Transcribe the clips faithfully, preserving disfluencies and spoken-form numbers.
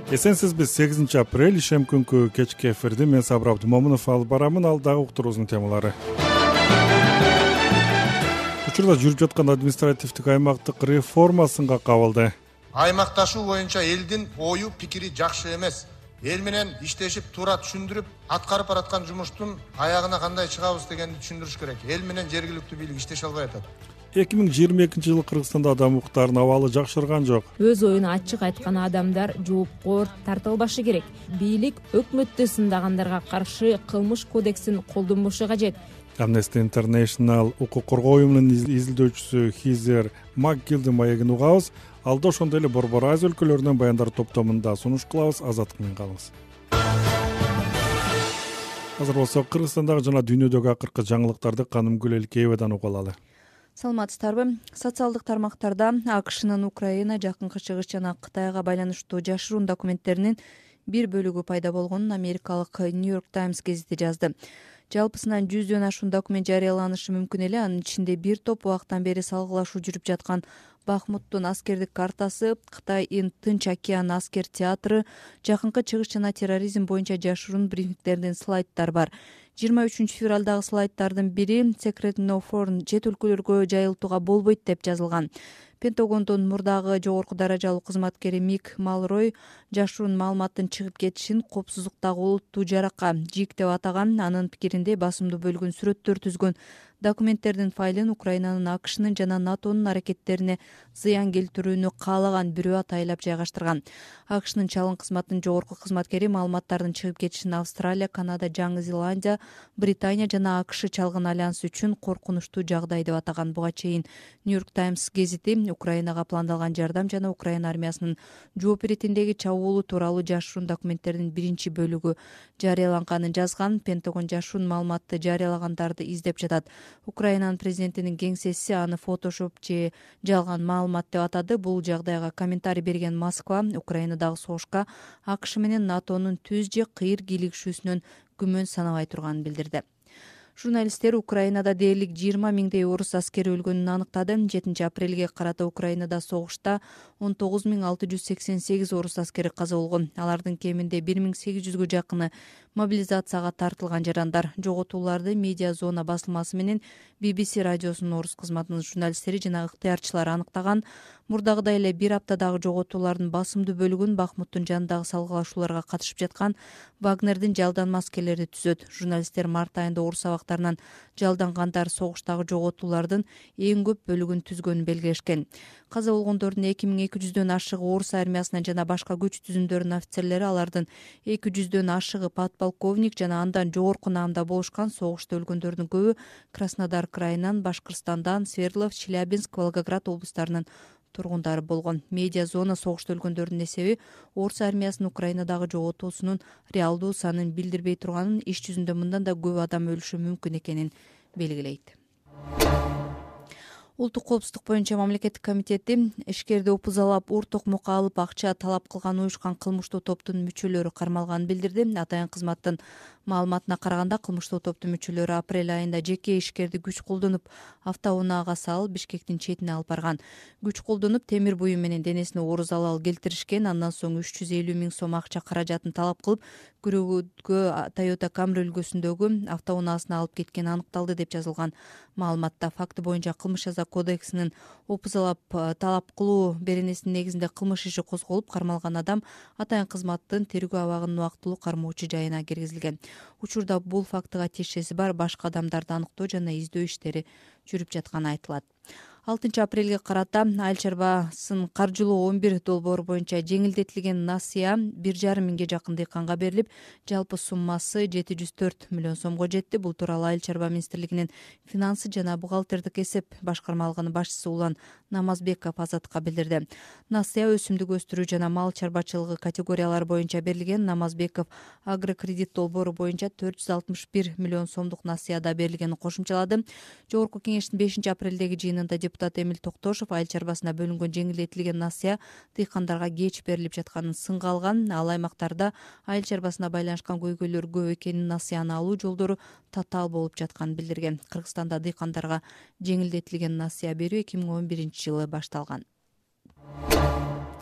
Эсенсизбиз, сегизинчи апрель ишем күнкү кечки эфирди мен Сабыр Абдымомунов алып барамын. Алдагы уктуруубуздун темалары. Учурда жүрүп жаткан административдик аймактык реформа сынга кабылды. Аймакташуу боюнча элдин ою пикири жакшы эмес. Эл менен иштешип туура түшүндүрүп, аткарып бараткан жумуштун аягына кандай чыгабыз дегенди түшүндүрүш керек. Эл менен жергиликтүү бийлик иштеше албай атат. эки миң жыйырма экинчи жылы Кыргызстанда адам укуктарынын абалы жакшырган жок. Өз оюн ачык айткан адамдар жоопкор тартылбашы керек. Бийлик өкмөттү сындагандарга каршы кылмыш кодексин колдонбошу кажет. Amnesty International укук коргоо уюмунун изилдөөчүсү Хизер Макгилдин маегин угабыз. Алда ошондой эле Борбор Азия өлкөлөрүнөн баяндар топтомунда сунуш кылабыз. Азаттык менен калыңыз. Азыр болсо Кыргызстандагы жана дүйнөдөгү акыркы жаңылыктарды Канымгүл Элкеевадан угуп алалы. Саламатсыздарбы? Социалдык тармактарда АКШнын Украина, Жакынкы Чыгыш жана Кытайга байланыштуу жашыруун документтеринин бир бөлүгү пайда болгонун америкалык New York Times гезити жазды. Жалпысынан жүздөн ашуун документ жарыяланышы мүмкүн эле. Анын ичинде бир топ убактан бери салгылашуу жүрүп жаткан Бахмуттун аскердик картасы, Кытайдын Тынч океан аскер театры, Жакынкы Чыгыш жана терроризм боюнча жашыруун брифингтердин слайддар бар. жыйырма үчүнчү февралдагы слайддардын бири Secret No Foreign чет өлкөлөргө жайылтууга болбойт деп жазылган. Пентагондун мурдагы жогорку даражалуу кызматкери Мик Малрой жашыруун маалыматтын чыгып кетишин коопсуздуктагы олуттуу жаракка жик деп атаган. Анын пикиринде басымдуу бөлгүн сүрөттөр түзгөн документтердин файлын Украинанын, АКШнын жана НАТОнун аракеттерине зыян келтирүүнү каалаган бирөө атайлап жайгаштырган. АКШнын чалгын кызматынын жогорку кызматкери маалыматтардын чыгып кетишин Австралия, Канада, Жаңы Зеландия, Британия жана АКШ чалгын альянсы үчүн коркунучтуу жагдай деп атаган. Буга чейин New York Times гезити Украинага пландалган жардам жана Украина армиясынын жооп иретиндеги чабуулу тууралуу жашыруун документтердин биринчи бөлүгү жарыяланганын жазган. Пентагон жашыруун маалыматты жарыялагандарды издеп жатат. Украинанын президентинин кеңсеси аны фотошоп же жалган маалымат деп атады. Бул жагдайга комментарий берген Москва Украинадагы согушка АКШ менен НАТОнун түз же кыйыр кийлигишүүсүнөн күмөн санабай турганын билдирди. Журналисттер Украинада дээрлик жыйырма миңдей орус аскери өлгөнүн аныктады. жетинчи апрелге карата Украинада согушта он тогуз миң алты жүз сексен сегиз орус аскери каза болгон. Алардын кеминде бир миң сегиз жүзгө жакыны мобилизацияга тартылган жарандар. Жоготууларды Медиа Зона басылмасы менен би би си радиосунун орус кызматынын журналисттери жана ыктыярчылары аныктаган. Мурдагыдай эле бир аптадагы жоготуулардын басымдуу бөлүгүн Бахмуттун жанындагы салгылашууларга катышып жаткан Вагнердин жалданма аскерлери түзөт. Журналисттер март айында орус абактарынан жалдангандар согуштагы жоготуулардын эң көп бөлүгүн түзгөнүн белгилешкен. Каза болгондордун эки миң эки жүздөн ашыгы орус армиясынын жана башка күч түзүмдөрүнүн офицерлери, алардын эки жүздөн ашыгы подполковник жана андан жогорку наамда болушкан. Согушта өлгөндөрдүн көбү Краснодар крайынан, Башкырстандан, Свердлов, Челябинск, Волгоград облустарынын тургундары болгон. Медиа Зона согушта өлгөндөрдүн эсеби орус армиясынын Украинадагы жоготуусунун реалдуу санын билдирбей турганын, иш жүзүндө мындан да көп адам өлүшү мүмкүн экенин белгилейт. Улуттук коопсуздук боюнча мамлекеттик комитети ишкерди опузалап, ур токмокко алып акча талап кылган уюшкан кылмыштуу топтун мүчөлөрү кармалганын билдирди. Атайын кызматтын маалыматына караганда, кылмыштуу топтун мүчөлөрү апрель айында жеке ишкерди күч колдонуп, автоунаага салып, Бишкектин четине алып барган. Күч колдонуп, темир буюм менен денесине ооруз залал келтиришкен. Андан соң үч жүз элүү миң сом акча каражатын талап кылып, күрөөгө Toyota Camry үлгүсүндөгү автоунаасына алып кеткени аныкталды деп жазылган маалыматта. Факты боюнча Кылмыш жаза кодексинин опузалап талап кылуу беренесинин негизинде кылмыш иши козголуп, кармалган адам атайын кызматтын тергөө абагынын убактылуу кармоочу жайына киргизилген. Учурда бул фактыга тиешеси бар башка адамдарды аныктоо жана издөө иштери жүрүп жатканы айтылат. алтынчы апрелге карата Айыл чарбасын каржылоо он бир долбоор боюнча жеңилдетилген насыя бир жарым миңге жакын дыйканга берилип, жалпы суммасы жети жүз төрт миллион сомго жетти. Бул тууралуу Айыл чарба министрлигинин финансы жана бухгалтердик эсеп башкармалыгынын башчысы Улан Намазбеков Азатка билдирди. Насыя өсүмдүк өстүрүү жана мал чарбачылыгы категориялары боюнча берилген. Намазбеков агрокредит долбоору боюнча төрт жүз алтымыш бир миллион сомдук насыяда берилгенин кошумчалады. Жогорку кеңештин бешинчи апрелдеги жыйынында депутат Эмил Токтошов айыл чарбасына бөлүнгөн жеңилдетилген насыя дыйкандарга кеч берилип жатканын сынга алган. Ал аймактарда айыл чарбасына байланышкан көйгөйлөр көп экенин, насыяны алуу жолдору татаал болуп жатканын билдирген. Кыргызстанда дыйкандарга жеңилдетилген насыя берүү эки миң он биринчи жылы башталган.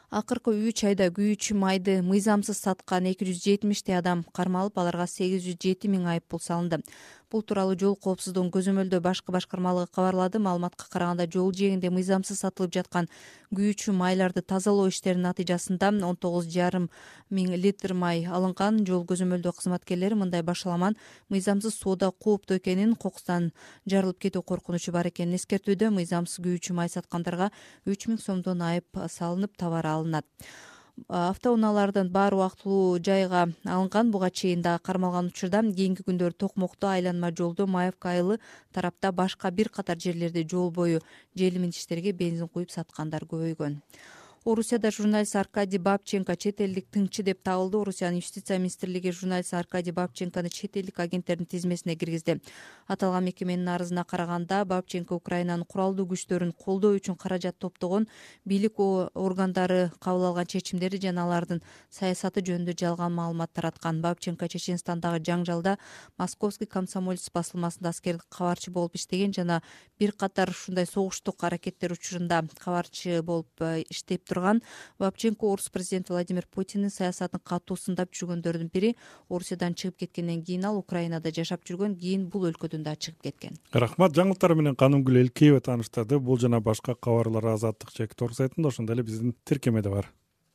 Акыркы үч айда күйүүчү майды мыйзамсыз саткан эки жүз жетимиштей адам кармалып, аларга сегиз жүз жети миң айып пул салынды. Бул тууралуу жол коопсуздугун көзөмөлдөө башкы башкармалыгы кабарлады. Маалыматка караганда, жол жээгинде мыйзамсыз сатылып жаткан күйүүчү майларды тазалоо иштеринин натыйжасында он тогуз жарым миң литр май алынган. Жол көзөмөлдөө кызматкерлери мындай башаламан мыйзамсыз соода кооптуу экенин, кокустан жарылып кетүү коркунучу бар экенин эскертүүдө. Мыйзамсыз күйүүчү май саткандарга үч миң сомдон айып салынып, товар алынат. Автоунаалардын баары убактылуу жайга алынган. Буга чейин да кармалган учурда кийинки күндөрү Токмокто айланма жолдо Маевка айылы тарапта башка бир катар жерлерде жол бою желиминтиштерге бензин куюп саткандар көбөйгөн. Орусияда журналист Аркадий Бабченко чет элдик тыңчы деп табылды. Орусиянын юстиция министрлиги журналист Аркадий Бабченкону чет элдик агенттердин тизмесине киргизди. Аталган мекеменин арызына караганда, Бабченко Украинанын куралдуу күчтөрүн колдоо үчүн каражат топтогон, бийлик органдары кабыл алган чечимдери жана алардын саясаты жөнүндө жалган маалымат тараткан. Бабченко Чеченстандагы жаңжалда Московский комсомолец басылмасында аскердик кабарчы болуп иштеген жана бир катар ушундай согуштук аракеттер учурунда кабарчы болуп иштеп турган. Бабченко орус президенти Владимир Путиндин саясатын катуу сындап жүргөндөрдүн бири. Орусиядан чыгып кеткенден кийин ал Украинада жашап жүргөн, кийин бул өлкөдөн да чыгып кеткен. Рахмат. Жаңылыктар менен Канымгүл Элкеева тааныштырды. Бул жана башка кабарлар Азаттык чекит сайтында, ошондой эле биздин тиркемеде бар.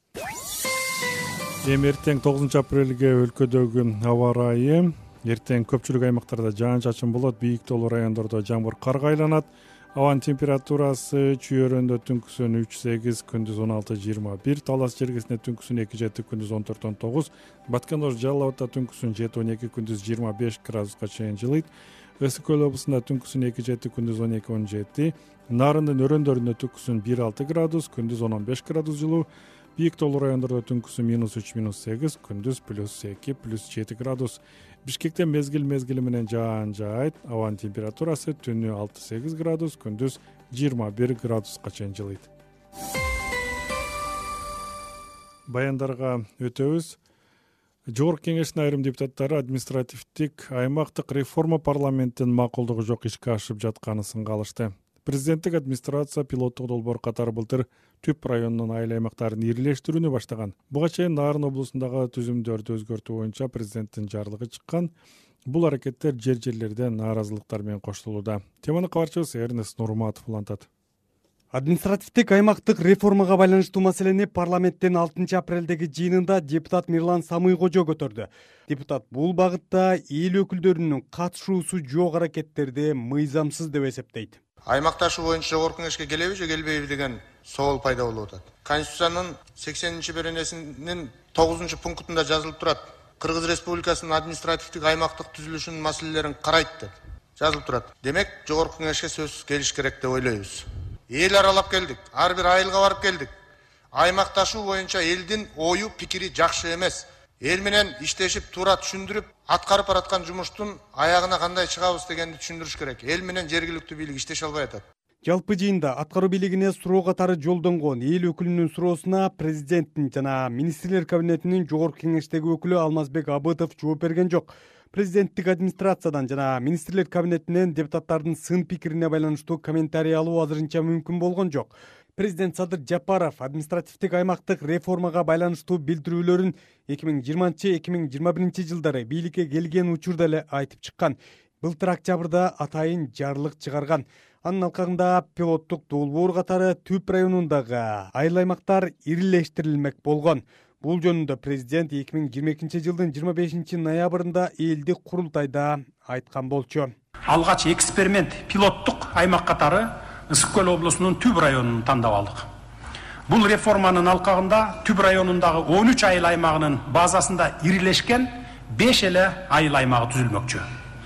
Эми эртең тогузунчу апрелге өлкөдөгү аба ырайы. Эртең көпчүлүк аймактарда жаан-чачын болот, бийик тоолуу райондордо жамгыр карга айланат. Абанын температурасы чүйөрөндө түнкүсүн үч сегиз, күндүз он алты жыйырма бир, Талас жергесинде түнкүсүн эки жети, күндүз он төрт он тогуз, Баткен-Ош Жалал Абадта түнкүсүн жети он эки, күндүз жыйырма беш градуска чейин жылыйт. Ысык Көл облусунда түнкүсүн эки жети, күндүз он эки он жети, Нарындын өрөөндөрүндө түнкүсүн бир алты градус, күндүз он он беш градус жылуу, бийик тоолуу райондордо түнкүсүн минус үч минус сегиз, күндүз плюс эки плюс жети градус. Бишкекте мезгил мезгили менен жаан жаайт. Абанын температурасы түнү алты сегиз градус, күндүз жыйырма бир градуска чейин жылыйт. Баяндарга өтөбүз. Жогорку Кеңештин айрым депутаттары административдик аймактык реформа парламенттин макулдугу жок ишке ашып жатканын сынга алышты. Президенттик администрация пилоттук долбоор катары былтыр Түп районунун айыл аймактарын ирилештирүүнү баштаган. Буга чейин Нарын облусундагы түзүмдөрдү өзгөртүү боюнча президенттин жарлыгы чыккан. Бул аракеттер жер-жерлерде нааразылыктар менен коштолууда. Теманы кабарчыбыз Эрнест Нурматов улантат. Административдик аймактык реформага байланыштуу маселени парламенттин алтынчы апрелдеги жыйынында депутат Мирлан Самый-Кожо көтөрдү. Депутат бул багытта эл өкүлдөрүнүн катышуусу жок аракеттерди мыйзамсыз деп эсептейт. Аймакташуу боюнча жогорку кеңешке келеби же келбейби деген соол пайда болуп атат. Конституциянын сексенинчи беренесинин тогузунчу пунктунда жазылып турат. Кыргыз Республикасынын административдик аймактык түзүлүшүнүн маселелерин карайт деп жазылып турат. Демек, жогорку кеңешке сөзсүз келиш керек деп ойлойбуз. Эл аралап келдик, ар бир айылга барып келдик. Аймакташуу боюнча элдин ою, пикири жакшы эмес. Эл менен иштешип, туура түшүндүрүп, аткарып бараткан жумуштун аягына кандай чыгабыз дегенди түшүндүрүш керек. Эл менен жергиликтүү бийлик иштеше албай атат. Жалпы жыйында аткаруу бийлигине суроо катары жолдонгон эл өкүлүнүн суроосуна президенттин жана министрлер кабинетинин жогорку кеңештеги өкүлү Алмазбек Абытов жооп берген жок. Президенттик администрациядан жана министрлер кабинетинен депутаттардын сын пикирине байланыштуу комментарий алуу азырынча мүмкүн болгон жок. Президент Садыр Жапаров административдик аймактык реформага байланыштуу билдирүүлөрүн эки миң жыйырманчы эки миң жыйырма биринчи жылдары бийликке келген учурда эле айтып чыккан. Былтыр октябрда атайын жарлык чыгарган. Анын алкагында пилоттук долбоор катары Түп районундагы айыл аймактар ирилештирилмек болгон. Бул жөнүндө президент эки миң жыйырма экинчи жылдын жыйырма бешинчи ноябрында элдик курултайда айткан болчу. Алгач эксперимент пилоттук аймак катары Ысык Көл облусунун Түп районун тандап алдык. Бул реформанын алкагында Түп районундагы он үч айыл аймагынын базасында ирилешкен беш эле айыл аймагы түзүлмөкчү.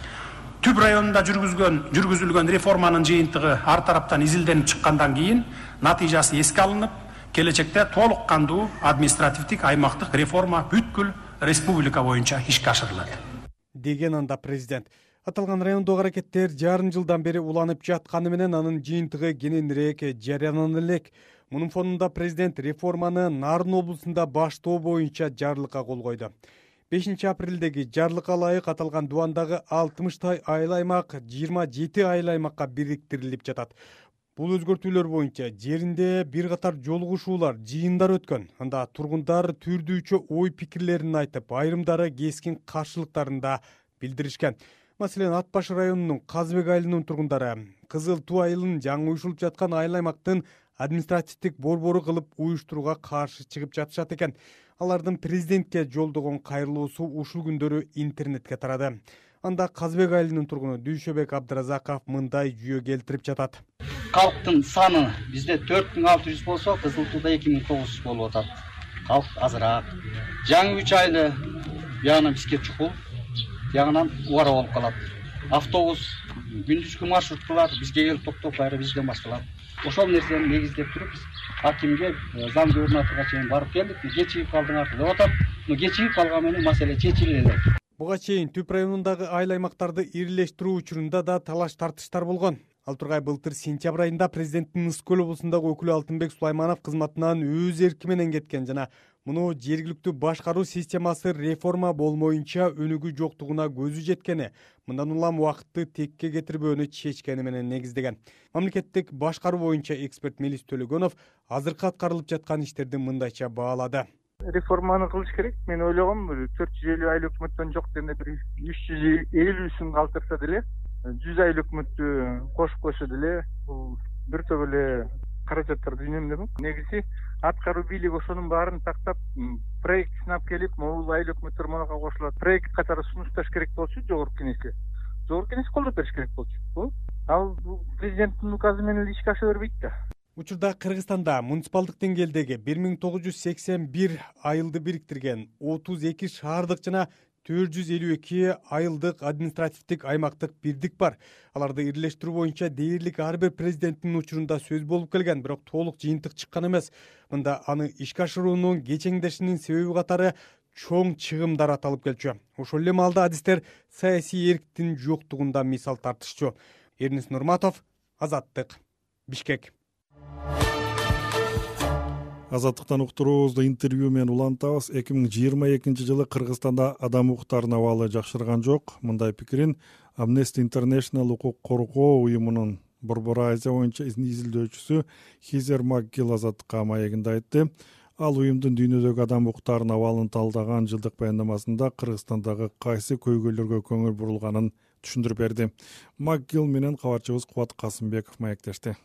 Түп районунда жүргүзгөн жүргүзүлгөн реформанын жыйынтыгы ар тараптан изилденип чыккандан кийин натыйжасы эске алынып, келечекте толук кандуу административдик аймактык реформа бүткүл республика боюнча ишке ашырылат деген анда президент. Аталган райондогу аракеттер жарым жылдан бери уланып жатканы менен анын жыйынтыгы кененирээк жарыянана элек. Мунун фонунда президент реформаны Нарын облусунда баштоо боюнча жарлыкка кол койду. бешинчи апрелдеги жарлыкка ылайык аталган дубандагы алтымыштай айыл аймак жыйырма жети айыл аймакка бириктирилип жатат. Бул өзгөртүүлөр боюнча жеринде бир катар жолугушуулар, жыйындар өткөн. Анда тургундар түрдүүчө ой пикирлерин айтып, айрымдары кескин каршылыктарын да билдиришкен. Маселен, Ат башы районунун Казбек айылынын тургундары Кызыл Туу айылын жаңы уюшулуп жаткан айыл аймактын административдик борбору кылып уюштурууга каршы чыгып жатышат экен. Алардын президентке жолдогон кайрылуусу ушул күндөрү интернетке тарады. Анда Казбек айылынын тургуну Дүйшөбек Абдыразаков мындай жүйө келтирип жатат. Калктын саны бизде төрт миң алты жүз болсо, Кызыл Тууда эки миң тогуз жүз болуп атат. Калк азыраак. Жаңы үч айлы бияна бизге чукул, ягынан убара болуп калат. Автобус, күндүзгү маршруткалар бизге келип токтоп, кайра бизден башталат. Ошол нерсени негиздеп туруп биз акимге, зам губернаторго чейин барып келдик. Кечигип калдыңар деп атат. Кечигип калган менен маселе чечиле элек. Буга чейин Түп районундагы айыл аймактарды ирилештирүү учурунда да талаш тартыштар болгон. Ал тургай былтыр сентябрь айында президенттин Ысык көл облусундагы өкүлү Алтынбек Сулайманов кызматынан өз эрки менен кеткен жана муну жергиликтүү башкаруу системасы реформа болмоюнча өнүгүү жоктугуна көзү жеткени, мындан улам убакытты текке кетирбөөнү чечкени менен негиздеген. Мамлекеттик башкаруу боюнча эксперт Мелис Төлөгөнов азыркы аткарылып жаткан иштерди мындайча баалады. Реформаны кылыш керек. Мен ойлогом, төрт жүз элүү айлык өкмөттөн жок дегенде бир үч жүз элүүсүн калтырса деле, жүз айлык өкмөттү кошуп койсо деле, бул бир топ эле каражаттарды үнөмдөмүн. Негизи аткаруу бийлиги ошонун баарын тактап, проект сынап келип, могул айлык өкмөттөр монага кошулат. Проект катары сунушташ керек болчу жогорку кеңешке. Жогорку кеңеш колдоп бериш керек болчу. Ал президенттин указы менен ишке аша бербейт да. Учурда Кыргызстанда муниципалдык деңгээлдеги бир миң тогуз жүз сексен бир айылды бириктирген отуз эки шаардык жана төрт жүз элүү эки айылдык административдик аймактык бирдик бар. Аларды ирилештирүү боюнча дээрлик ар бир президенттин учурунда сөз болуп келген, бирок толук жыйынтык чыккан эмес. Мында аны ишке ашыруунун кечеңдешинин себеби катары чоң чыгымдар аталып келчү. Ошол эле маалда адистер саясий эрктин жоктугунда мисал тартышчу. Эрнис Нурматов, Азаттык, Бишкек. Азаттыктан уктуруубузду интервью менен улантабыз. эки миң жыйырма экинчи жылы Кыргызстанда адам укуктарынын абалы жакшырган жок. Мындай пикирин Amnesty International укук коргоо уюмунун Борбор Азия боюнча изилдөөчүсү Хизер Макгил Азаттыкка маегинде айтты. Ал уюмдун дүйнөдөгү адам укуктарынын абалын талдаган жылдык баяндамасында Кыргызстандагы кайсы көйгөйлөргө көңүл бурулганын түшүндүрүп берди. Макгил менен кабарчыбыз Кубат Касымбеков маектешти.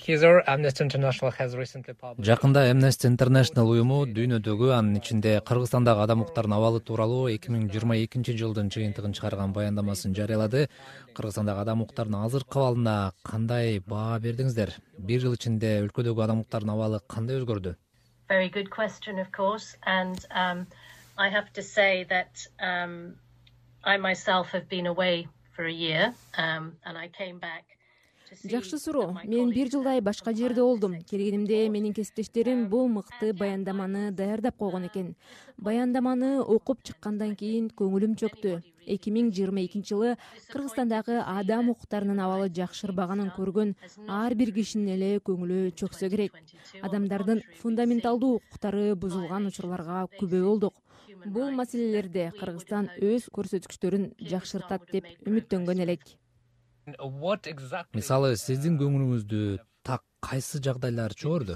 Жакында Amnesty International уюму дүйнөдөгү, анын ичинде Кыргызстандагы адам укуктарынын абалы тууралуу эки миң жыйырма экинчи жылдын жыйынтыгын чыгарган баяндамасын жарыялады. Кыргызстандагы адам укуктарынын азыркы абалына кандай баа бердиңиздер? Бир жыл ичинде өлкөдөгү адам укуктарынын абалы кандай өзгөрдү? Very good question, of course, and um, I have to say that um, I myself have been away for a year, um, and I came back. Жакшы суроо. Мен бир жылдай башка жерде болдум. Келгенимде менин кесиптештерим бул мыкты баяндаманы даярдап койгон экен. Баяндаманы окуп чыккандан кийин көңүлүм чөктү. эки миң жыйырма экинчи жылы Кыргызстандагы адам укуктарынын абалы жакшырбаганын көргөн ар бир кишинин эле көңүлү чөксө керек. Адамдардын фундаменталдуу укуктары бузулган учурларга күбө болдук. Бул маселелерде Кыргызстан өз көрсөткүчтөрүн жакшыртат деп үмүттөнгөн элек. Мисалы, сиздин көңүлүңүздү так кайсы жагдайлар чөөрдү?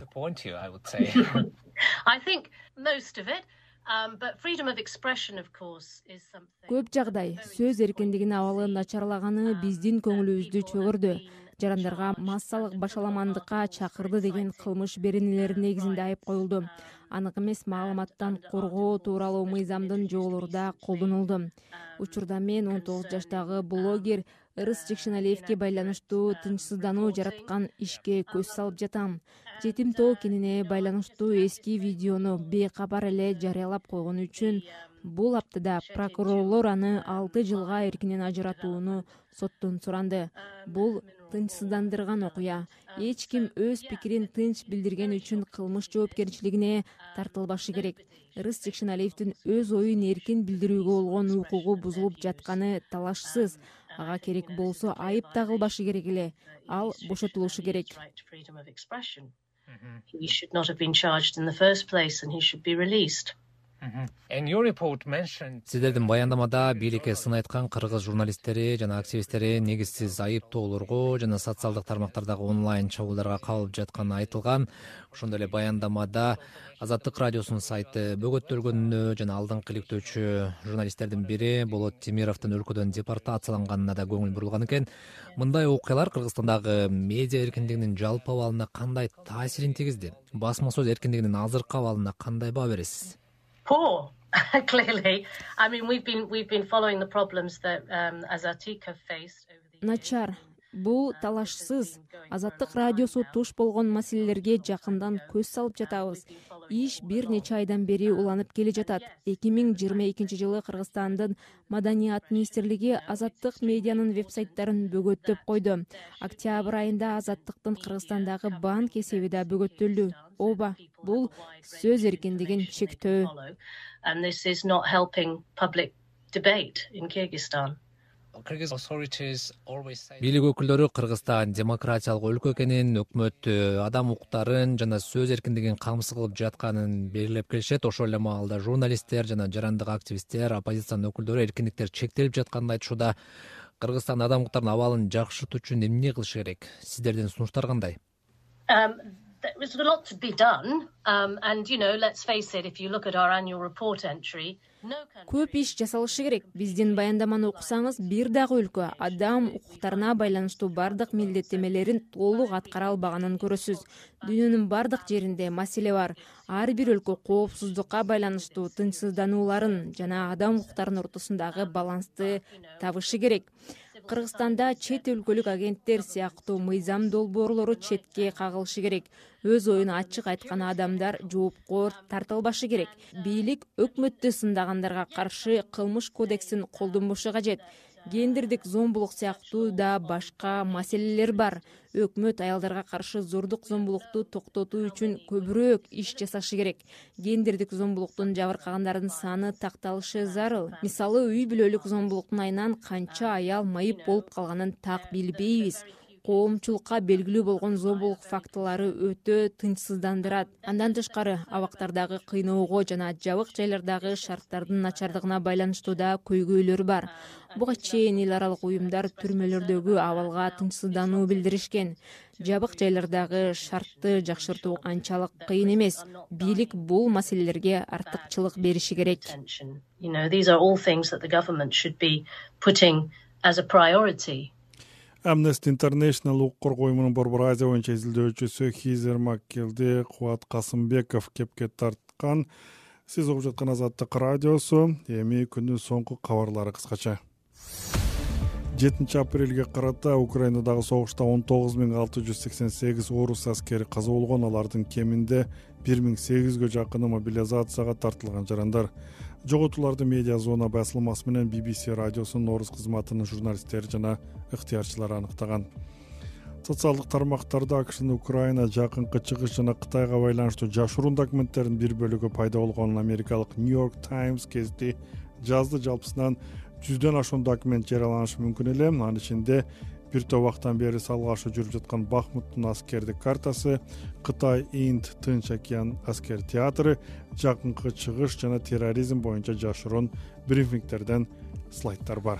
Көп жагдай сөз эркиндигинин абалы начарлаганы биздин көңүлүбүздү чөгөрдү. Жарандарга массалык башаламандыкка чакырды деген кылмыш беренелери негизинде айып коюлду. Анык эмес маалыматтан коргоо тууралуу мыйзамдын жоболору да колдонулду. Учурда мен он тогуз жаштагы блогер Ырыс Жекшеналиевге байланыштуу тынчсыздануу жараткан ишке көз салып жатам. Жетим тоо кенине байланыштуу эски видеону бейкабар эле жарыялап койгону үчүн бул аптада прокурорлор аны алты жылга эркинен ажыратууну соттон суранды. Бул тынчсыздандырган окуя. Эч ким өз пикирин тынч билдирген үчүн кылмыш жоопкерчилигине тартылбашы керек. Ырыс Жекшеналиевдин өз оюн эркин билдирүүгө болгон укугу бузулуп жатканы талашсыз. Ага керек болсо айып тагылбашы керек эле. Ал бошотулушу керек. He should not have been charged in the first place and he should be released. Сиздердин баяндамада бийликке сын айткан кыргыз журналисттери жана активисттери негизсиз айыптоолорго жана социалдык тармактардагы онлайн чабуулдарга кабылып жатканы айтылган. Ошондой эле баяндамада Азаттык радиосунун сайты бөгөттөлгөнүнө жана алдыңкы иликтөөчү журналисттердин бири Болот Темировдун өлкөдөн депортацияланганына да көңүл бурулган экен. Мындай окуялар Кыргызстандагы медиа эркиндигинин жалпы абалына кандай таасирин тийгизди? Басма сөз эркиндигинин азыркы абалына кандай баа бересиз? Poor, clearly. I mean, we've been we've been following the problems that um, Azatik have faced over the years. Начар. Бул талашсыз. Азаттык радиосу туш болгон маселелерге жакындан көз салып жатабыз. Иш бир нече айдан бери уланып келе жатат. эки миң жыйырма экинчи жылы Кыргызстандын Маданият министрлиги Азаттык медианын веб-сайттарын бөгөттөп койду. Октябрь айында Азаттыктын Кыргызстандагы банк эсеби да бөгөттөлдү. Оба, бул сөз эркиндигин чектөө. And this is not helping public debate in Kyrgyzstan. Бийлик өкүлдөрү Кыргызстан демократиялык өлкө экенин, өкмөт адам укуктарын жана сөз эркиндигин камсыз кылып жатканын белгилеп келишет. Ошол эле маалда журналисттер жана жарандык активисттер, оппозициянын өкүлдөрү эркиндиктер чектелип жатканын айтышууда. Кыргызстан адам укуктарынын абалын жакшыртуу үчүн эмне кылыш керек? Сиздердин сунуштар кандай? Um, There's a lot to be done, um, and you know, let's face it. If you look at our annual report entry, no country... Көп иш жасалышы керек. Биздин баяндаманы окусаңыз, бир дагы өлкө адам укуктарына байланыштуу бардык милдеттемелерин толук аткара албаганын көрөсүз. Дүйнөнүн бардык жеринде маселе бар. Ар бир өлкө коопсуздукка байланыштуу тынчсызданууларын жана адам укуктарынын ортосундагы балансты табышы керек. Кыргызстанда чет өлкөлүк агенттер сыяктуу мыйзам долбоорлору четке кагылышы керек. Өз оюн ачык айткан адамдар жоопко тартылбашы керек. Бийлик өкмөттү сындагандарга каршы кылмыш кодексин колдонбошу кажет. Гендердик зомбулук сыяктуу да башка маселелер бар. Өкмөт аялдарга каршы зордук зомбулукту токтотуу үчүн көбүрөөк иш жасашы керек. Гендердик зомбулуктун жабыркагандардын саны такталышы зарыл. Мисалы, үй бүлөлүк зомбулуктун айынан канча аял майып болуп калганын так билбейбиз. Коомчулукка белгилүү болгон зомбулук фактылары өтө тынчсыздандырат. Андан тышкары, абактардагы кыйноого жана жабык жайлардагы шарттардын начардыгына байланыштуу да көйгөйлөр бар. Буга чейин эл аралык уюмдар түрмөлөрдөгү абалга тынчсыздануу билдиришкен. Жабык жайлардагы шартты жакшыртуу анчалык кыйын эмес. Бийлик бул маселелерге артыкчылык бериши керек. You know, these are all things that the government should be putting as a priority. Amnesty International укук коргоо уюмунун Борбор Азия боюнча изилдөөчүсү Хизер Маккелди Кубат Касымбеков кепке тарткан. Сиз угуп жаткан Азаттык радиосу. Эми күндүн соңку кабарлары кыскача. жетинчи апрелге карата Украинадагы согушта он тогуз миң алты жүз сексен сегиз орус аскери каза болгон, алардын кеминде бир миң сегизге жакыны мобилизацияга тартылган жарандар. Жоготууларды медиа зона басылмасы менен би би си радиосунун орус кызматынын журналисттери жана ыктыярчылары аныктаган. Социалдык тармактарда АКШнын Украина жакынкы чыгыш жана Кытайга байланыштуу жашыруун документтердин бир бөлүгү пайда болгонун америкалык New York Times кезди жазды. Жалпысынан жүздөн ашуун документ жарыяланышы мүмкүн эле. Анын ичинде бир топ убактан бери салгашуу жүрүп жаткан Бахмуттун аскердик картасы, Кытай Инд Тынч океан аскер театры, жакынкы чыгыш жана терроризм боюнча жашыруун брифингтерден слайдтар бар.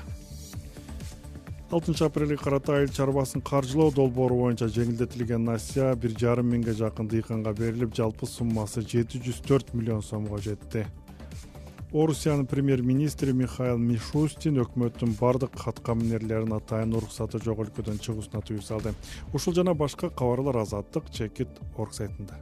алтынчы апрелге карата айыл чарбасын каржылоо долбоору боюнча жеңилдетилген насия бир жарым миңге жакын дыйканга берилип, жалпы суммасы жети жүз төрт миллион сомго жетти. Орусиянын премьер-министри Михаил Мишустин өкмөттүн бардык аткаминерлерин атайын уруксаты жок өлкөдөн чыгуусуна тыюу салды. Ушул жана башка кабарлар Азаттык чекит орг сайтында.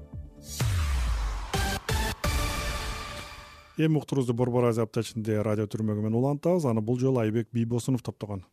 Эми уктуруубузду Борбор Азия апта ичинде радио түрмөгү менен улантабыз. Аны бул жолу Айбек Бийбосунов топтогон.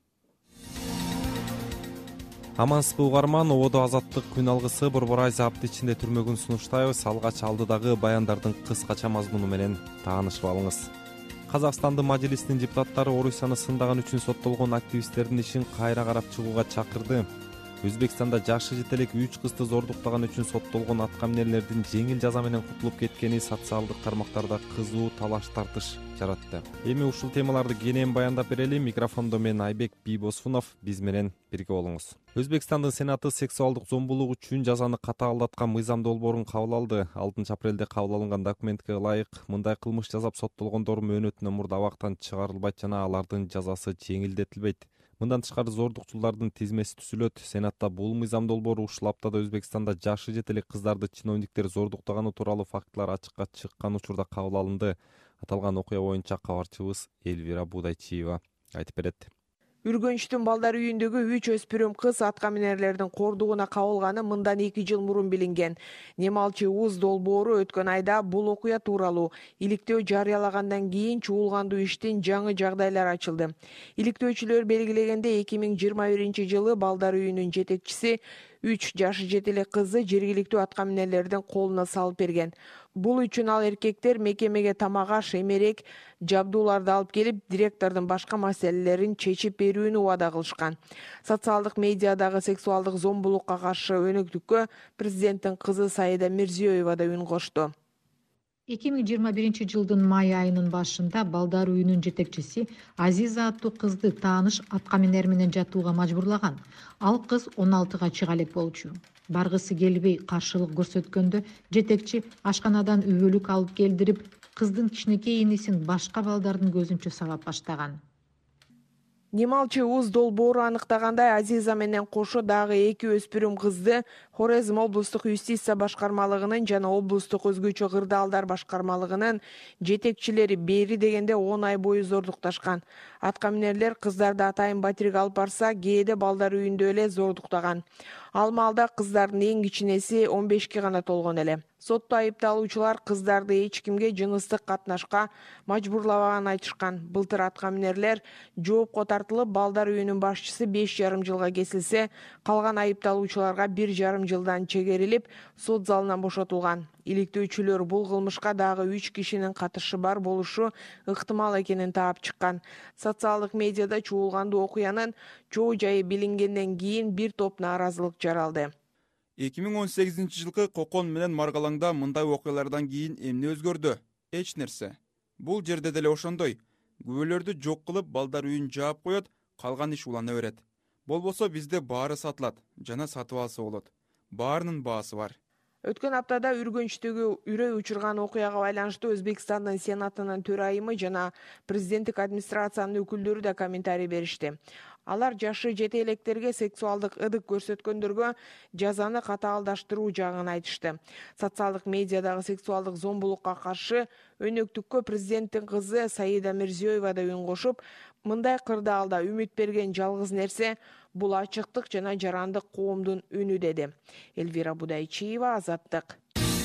Амансызбы угарман, ободо Азаттык күн алгысы Борбор Азия апта ичинде түрмөгүн сунуштайбыз. Алгач алдыдагы баяндардын кыскача мазмуну менен таанышып алыңыз. Казакстандын Мажилисинин депутаттары Орусияны сындаган үчүн соттолгон активисттердин ишин кайра карап чыгууга чакырды. Өзбекстанда жашы жетелек үч кызды зордуктаган үчүн соттолгон аткаминерлердин жеңил жаза менен кутулуп кеткени социалдык тармактарда кызуу талаш тартыш жаратты. Эми ушул темаларды кенен баяндап берели. Микрофондо мен Айбек Бийбосунов, биз менен бирге болуңуз. Өзбекстандын Сенаты сексуалдык зомбулук үчүн жазаны катаалдаткан мыйзам долбоорун кабыл алды. алтынчы апрелде кабыл алынган документке ылайык мындай кылмыш жасап соттолгондор мөөнөтүнөн мурда абактан чыгарылбайт жана алардын жазасы жеңилдетилбейт. Мындан тышкары зордукчулардын тизмеси түзүлөт. Сенатта бул мыйзам долбоору ушул аптада Өзбекстанда жашы жетелек кыздарды чиновниктер зордуктаганы тууралуу фактылар ачыкка чыккан учурда кабыл алынды. Аталган окуя боюнча кабарчыбыз Эльвира Будайчиева айтып берет. Үргөнчтүн балдар үйүндөгү үч өспүрүм кыз аткаминерлердин кордугуна кабылганы мындан эки жыл мурун билинген. Немалчы уз долбоору өткөн айда бул окуя тууралуу иликтөө жарыялагандан кийин чуулгандуу иштин жаңы жагдайлары ачылды. Иликтөөчүлөр белгилегенде эки миң жыйырма биринчи жылы балдар үйүнүн жетекчиси үч жашы жетелек кызды жергиликтүү аткаминерлердин колуна салып берген. Бул үчүн ал эркектер мекемеге тамак аш, эмерек, жабдууларды алып келип, директордун башка маселелерин чечип берүүнү убада кылышкан. Социалдык медиадагы сексуалдык зомбулукка каршы өнөктүккө президенттин кызы Саида Мирзиёева да үн кошту. эки миң жыйырма биринчи жылдын май айынын башында балдар үйүнүн жетекчиси Азиза аттуу кызды тааныш аткаминер менен жатууга мажбурлаган. Ал кыз он алтыга чыга элек болчу. Баргысы келбей каршылык көрсөткөндө жетекчи ашканадан үбөлүк алып келдирип, кыздын кичинекей инисин башка балдардын көзүнчө сабап баштаган. Немалчы уз долбоору аныктагандай Азиза менен кошо дагы эки өспүрүм кызды Хорезм облустук юстиция башкармалыгынын жана облустук өзгөчө кырдаалдар башкармалыгынын жетекчилери бери дегенде он ай бою зордукташкан. Аткаминерлер кыздарды атайын батирге алып барса, кээде балдар үйүндө эле зордуктаган. Ал маалда кыздардын эң кичинеси он бешке гана толгон эле. Сотто айыпталуучулар кыздарды эч кимге жыныстык катнашка мажбурлаганын айтышкан. Былтыр аткаминерлер жоопко тартылып, балдар үйүнүн башчысы беш жарым жылга кесилсе, калган айыпталуучуларга бир жарым жылдан чегерилип, сот залынан бошотулган. Иликтөөчүлөр бул кылмышка дагы үч кишинин катышы бар болушу ыктымал экенин таап чыккан. Социалдык медиада чуулгандуу окуянын чоо жайы билингенден кийин бир топ нааразылык жаралды. эки миң он сегизинчи жылкы Кокон менен Маргалаңда мындай окуялардан кийин эмне өзгөрдү? Эч нерсе. Бул жерде деле ошондой. Күбөлөрдү жок кылып, балдар үйүн жаап коет, калган иш улана берет. Болбосо бизде баары сатылат жана сатып алса болот. Баарынын баасы бар. Өткөн аптада Үргөнчтөгү үрөй учурган окуяга байланыштуу Өзбекстандын Сенатынын төрайымы жана президенттик администрациянын өкүлдөрү да комментарий беришти. Алар жашы жете электерге сексуалдык ыдык көрсөткөндөргө жазаны катаалдаштыруу жагын айтышты. Социалдык медиадагы сексуалдык зомбулукка каршы өнөктүккө президенттин кызы Саида Мирзиёева да үн кошуп, мындай кырдаалда үмүт берген жалгыз нерсе бул ачыктык жана жарандык коомдун үнү деди. Эльвира Будайчиева, Азаттык.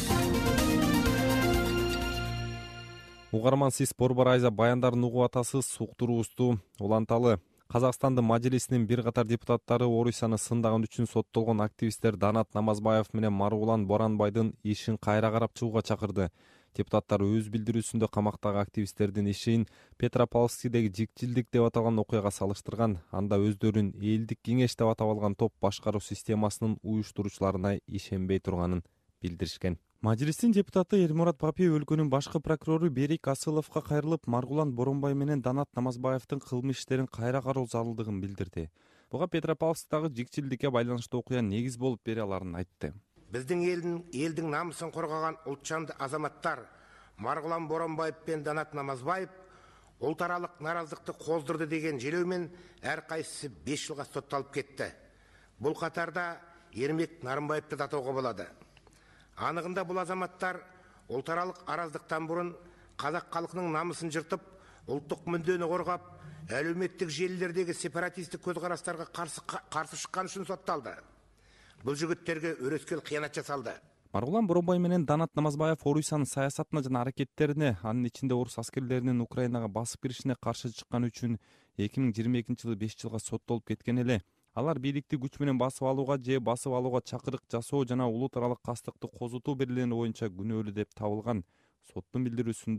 Угарман, сиз Борбор Айза баяндарын угуп атасыз. Суктуруубузду уланталы. Казакстандын Мажлисинин бир катар депутаттары Орусияны сындаган үчүн соттолгон активисттер Данат Намазбаев менен Маргулан Боранбайдын ишин кайра карап чыгууга чакырды. Депутаттар өз билдирүүсүндө камактагы активисттердин ишин Петропавловскидеги жикчилдик деп аталган окуяга салыштырган. Анда өздөрүн элдик кеңеш деп атап алган топ башкаруу системасынын уюштуруучуларына ишенбей турганын билдиришкен. Мажлистин депутаты Элмурат Бапиев өлкөнүн башкы прокурору Берик Асыловго кайрылып, Маргулан Боронбай менен Данат Намазбаевдин кылмыш иштерин кайра кароо зарылдыгын билдирди. Буга Петропавловскдагы жикчилдикке байланыштуу окуя негиз болуп бере аларын айтты. Биздин элдин элдин намысын коргогон ултчанды азаматтар Маргулан Боронбаев пен Данат Намазбаев улут аралык нааразылыкты коздурду деген желөө менен ар кайсысы беш жылга соттолуп кетти. Бул катарда Эрмек Нарымбаевди да атоого болот. Анығында бұл азаматтар улут аралык араздыктан бурун казак калкынын намысын жыртып, улуттук мүддөнү коргоп, әлеуметтик желилердеги сепаратисттик көз караштарга каршы шыккан үчүн сотталды. Бул жигиттерге өрөскел кыянат жасалды. Маргулан Боронбай менен Данат Намазбаев Орусиянын саясатына жана аракеттерине, анын ичинде орус аскерлеринин Украинага басып киришине каршы чыккан үчүн эки миң жыйырма экинчи жылы беш жылга соттолуп кеткен эле. Алар бийликти күч менен басып алууга же басып алууга чакырык жасоо жана улут аралык кастыкты козутуу берилени боюнча күнөөлүү деп табылган. Соттун билдирүүсүндө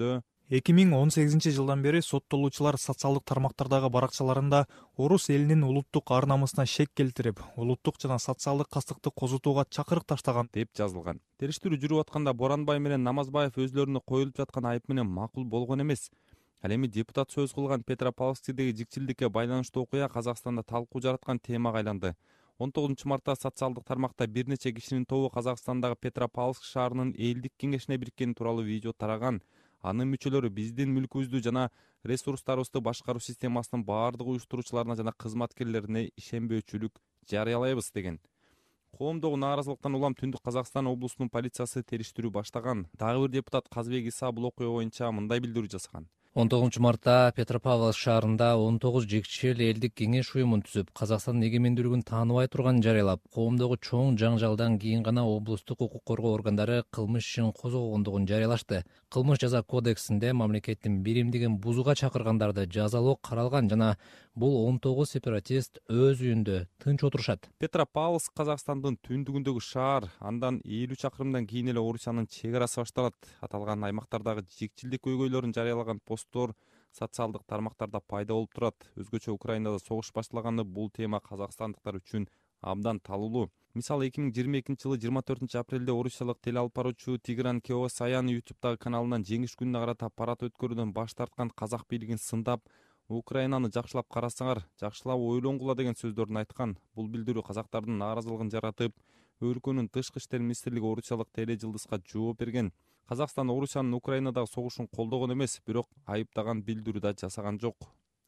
эки миң он сегизинчи жылдан бери соттолуучулар социалдык тармактардагы баракчаларында орус элинин улуттук ар намысына шек келтирип, улуттук жана социалдык кастыкты козутууга чакырык таштаган деп жазылган. Териштирүү жүрүп атканда Боранбай менен Намазбаев өзлөрүнө коюлуп жаткан айып менен макул болгон эмес. Ал эми депутат сөз кылган Петропавловскдеги жикчилдикке байланыштуу окуя Казакстанда талкуу жараткан темага айланды. он тогузунчу мартта социалдык тармакта бир нече кишинин тобу Казакстандагы Петропавловск шаарынын элдик кеңешине бириккени тууралуу видео тараган. Анын мүчөлөрү биздин мүлкүбүздү жана ресурстарыбызды башкаруу системасынын баардык уюштуруучуларына жана кызматкерлерине ишенбөөчүлүк жарыялайбыз деген. Коомдогу нааразылыктан улам Түндүк Казакстан облусунун полициясы териштирүү баштаган. Дагы бир депутат Казбек Иса бул окуя боюнча мындай билдирүү жасаган. он тогузунчу мартта Петропавловск шаарында он тогуз жекчел элдик кеңеш уюмун түзүп, Казакстандын эгемендүүлүгүн тааныбай турганын жарыялап, коомдогу чоң жаңжалдан кийин гана облустук укук коргоо органдары кылмыш ишин козгогондугун жарыялашты. Кылмыш жаза кодексинде мамлекеттин биримдигин бузууга чакыргандарды жазалоо каралган жана бул он тогуз сепаратист өз үйүндө тынч отурушат. Петропавловск Казакстандын түндүгүндөгү шаар, андан элүү чакырымдан кийин эле Орусиянын чек арасы башталат. Аталган аймактардагы жекчилдик көйгөйлөрүн жарыялаган посттор социалдык тармактарда пайда болуп турат. Өзгөчө Украинада согуш башталганда бул тема казакстандыктар үчүн абдан талуулуу. Мисалы эки миң жыйырма экинчи жылы жыйырма төртүнчү апрелде орусиялык теле алып баруучу Тигран Кеосаян ютубтагы каналынан жеңиш күнүнө карата парад өткөрүүдөн баш тарткан казак бийлигин сындап, Украинаны жакшылап карасаңар, жакшылап ойлонгула деген сөздөрүн айткан. Бул билдирүү казактардын нааразылыгын жаратып, өлкөнүн тышкы иштер министрлиги орусиялык теле жылдызга жооп берген. Казакстан Орусиянын Украинадагы согушун колдогон эмес, бирок айыптаган билдирүү да жасаган жок.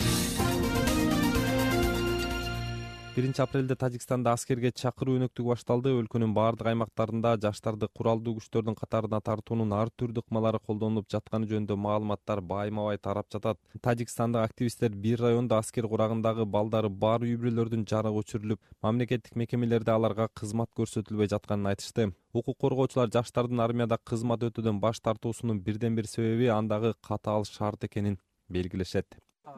биринчи апрелде Тажикстанда аскерге чакыруу өнөктүгү башталды. Өлкөнүн баардык аймактарында жаштарды куралдуу күчтөрдүн катарына тартуунун ар түрдүү ыкмалары колдонулуп жатканы жөнүндө маалыматтар байма-бай тарап жатат. Тажикстандык активисттер бир райондо аскер курагындагы балдары бар үй бүлөлөрдүн жарыгы өчүрүлүп, мамлекеттик мекемелерде аларга кызмат көрсөтүлбөй жатканын айтышты. Укук коргоочулар жаштардын армияда кызмат өтүүдөн баш тартуусунун бирден бир себеби андагы катаал шарт экенин белгилешет.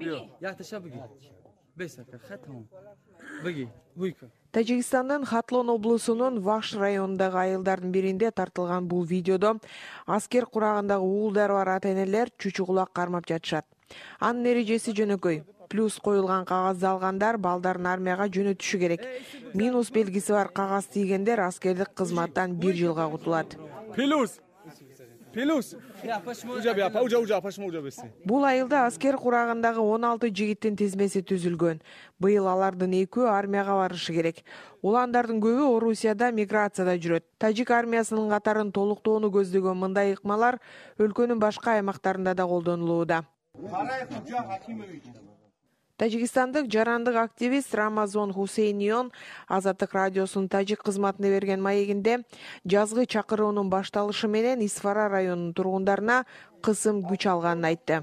Тажикстандын Хатлон облусунун Вахш районундагы айылдардын биринде тартылган бул видеодо аскер курагындагы уулдары бар ата-энелер чүчү кулак кармап жатышат. Анын эрежеси жөнөкөй. Плюс коюлган кагазды алгандар балдарын армияга жөнөтүшү керек. Минус белгиси бар кагаз тийгендер аскердик кызматтан бир жылга кутулат. Плюс Плюс. Бул айылда аскер курагындагы он алты жигиттин тизмеси түзүлгөн. Быйыл алардын экөө армияга барышы керек. Уландардын көбү Орусияда миграцияда жүрөт. Тажик армиясынын катарын толуктоону көздөгөн мындай ыкмалар өлкөнүн башка аймактарында да колдонулууда. Тажикстандык жарандык активист Рамазон Хусейнион Азаттык радиосунун тажик кызматына берген маегинде жазгы чакыруунун башталышы менен Исфара районунун тургундарына кысым күч алганын айтты.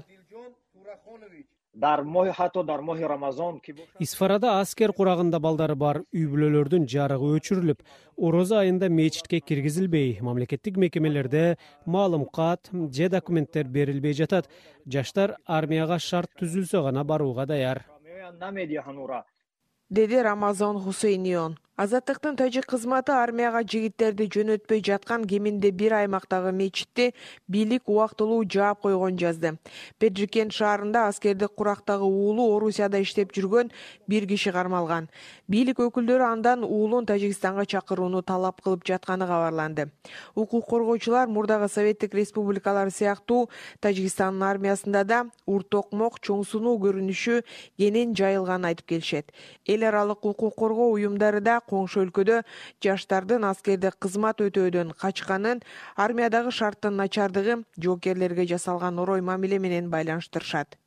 Исфарада аскер курагында балдары бар үй бүлөлөрдүн жарыгы өчүрүлүп, орозо айында мечитке киргизилбей, мамлекеттик мекемелерде маалымкат же документтер берилбей жатат. Жаштар армияга шарт түзүлсө гана барууга даяр, деди Рамазон Хусейнион. Азаттыктын тажик кызматы армияга жигиттерди жөнөтпөй жаткан кеминде бир аймактагы мечитти бийлик убактылуу жаап койгон жазды. Педжикен шаарында аскердик курактагы уулу Орусияда иштеп жүргөн бир киши кармалган. Бийлик өкүлдөрү андан уулун Тажикстанга чакырууну талап кылып жатканы кабарланды. Укук коргоочулар мурдагы Советтик республикалар сыяктуу Тажикстандын армиясында да уртокмок, чоң сунуу көрүнүшү кенен жайылганын айтып келишет. Эл аралык укук коргоо уюмдары да коңшу өлкөдө жаштардын аскердик кызмат өтөөдөн качканын армиядагы шарттын начардыгы жоокерлерге жасалган орой мамиле менен байланыштырышат.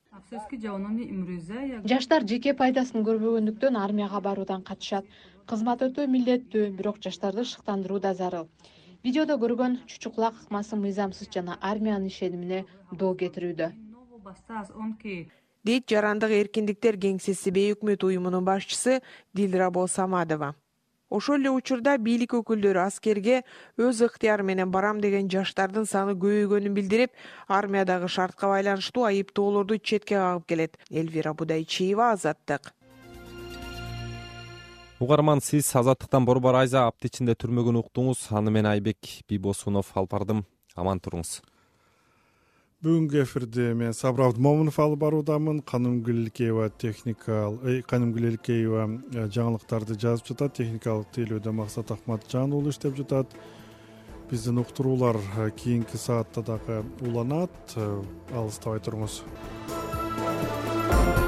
Жаштар жеке пайдасын көрбөгөндүктөн армияга баруудан качышат. Кызмат өтөө милдеттүү, бирок жаштарды шыктандыруу да зарыл. Видеодо көргөн чүчү кулак ыкмасы мыйзамсыз жана армиянын ишенимине доо кетирүүдө, дейт жарандык эркиндиктер кеңсеси бейөкмөт уюмунун башчысы Дилрабо Самадова. Ошол эле учурда бийлик өкүлдөрү аскерге өз ыктыяры менен барам деген жаштардын саны көбөйгөнүн билдирип, армиядагы шартка байланыштуу айыптоолорду четке кагып келет. Элвира Будайчиева, Азаттык. Угарман, сиз Азаттыктан Борбор Айза апта ичинде түрмөгөн уктуңуз. Аны мен Айбек Бибосунов алып бардым. Аман туруңуз. Бүгүнкү эфирди мен Сабыр Абдымомунов алып баруудамын. Канымгүл Илкеева техникал Канымгүл Илкеева жаңылыктарды жазып жатат. Техникалык тейлөөдө Максат Акматжан уулу иштеп жатат. Биздин уктуруулар кийинки саатта дагы уланат. Алыстабай туруңуз.